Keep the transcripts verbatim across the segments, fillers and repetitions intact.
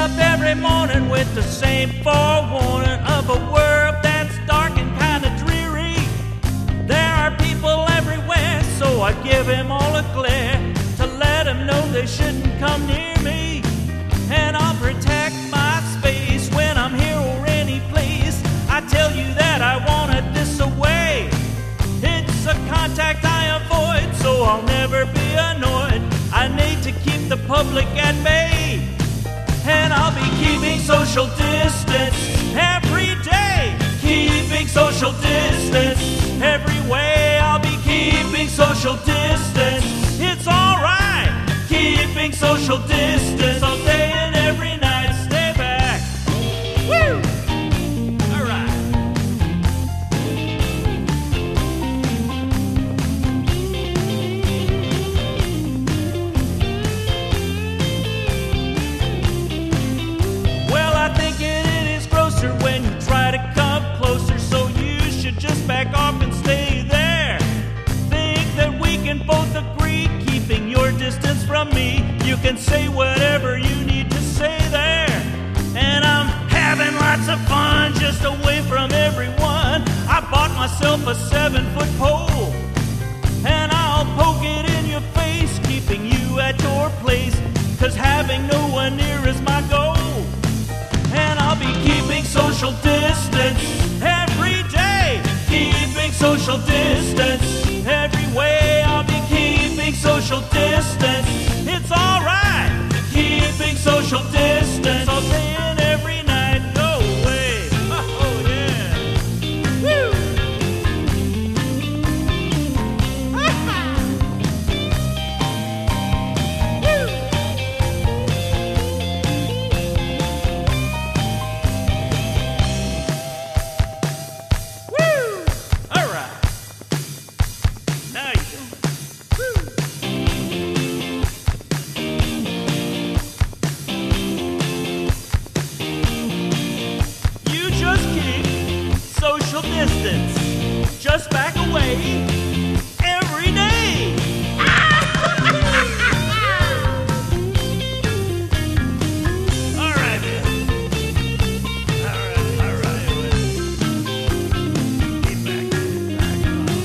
up every morning with the same forewarning of a world that's dark and kind of dreary. There are people everywhere, so I give them all a glare to let them know they shouldn't come near me. And I'll protect my space when I'm here or any place. I tell you that I wanted this away. It's a contact I avoid, so I'll never be annoyed. I need to keep the public at bay, and I'll be keeping social distance every day. Keeping social distance every way. I'll be keeping social distance. It's alright. Keeping social distance all day and every night. Stay back. Woo! Alright. Well, I think it is grosser when you try to come closer, so you should just back off and stay there. Think that we can both agree, keeping your distance from me. You can say whatever you need to say there. And I'm having lots of fun just away from everyone. I bought myself a seven-foot pole, and I'll poke it in your face, keeping you at your place, 'cause having no one near is my goal. And I'll be keeping social distance every day. Keeping social distance every way. I'll be keeping social distance. It's alright. Keeping social distance all day and every night. Go away. Oh, yeah. Woo! Distance, just back away every day. All right, man. All right, all right, man. Get back, back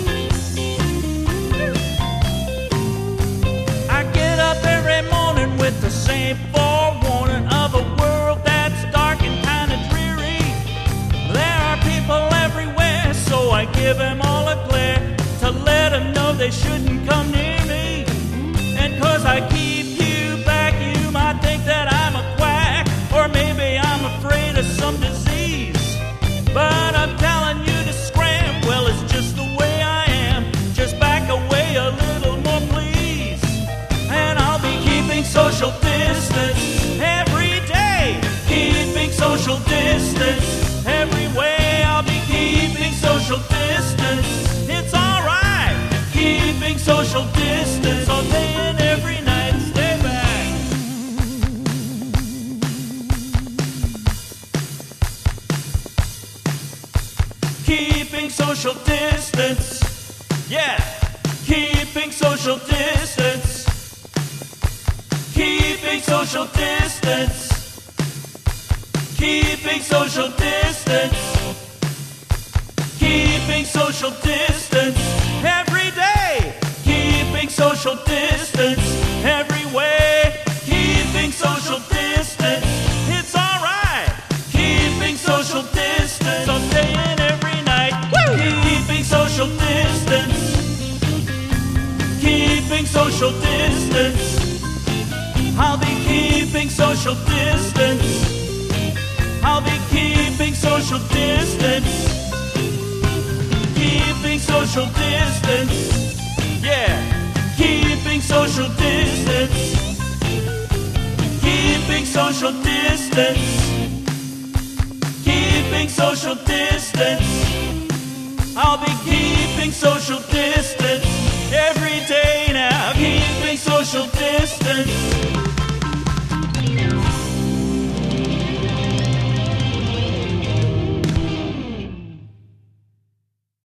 on. I get up every morning with the same forewarning of a world that's dark and kind of dreary. There are people everywhere, so I give them all a glare to let them know they shouldn't come near me. And 'cause I keep you back, you might think that I'm a quack, or maybe I'm afraid of some disease. But I'm telling you to scram, well, it's just the way I am. Just back away a little more, please. And I'll be keeping social distance every day. Keeping social distance every way. I'll be keeping social distance. It's alright. Keeping social distance all day and every night. Stay back. Keeping social distance. Yeah. Keeping social distance. Keeping social distance. Keeping social distance. Keeping social distance every day. Keeping social distance every way. Keeping social distance. It's alright. Keeping social distance all day and every night. Woo! Keeping social distance. Keeping social distance. I'll be keeping social distance. I'll be keeping social distance. Keeping social distance. Yeah. Keeping social distance. Keeping social distance. Keeping social distance. I'll be keeping social distance every day now. Keeping social distance.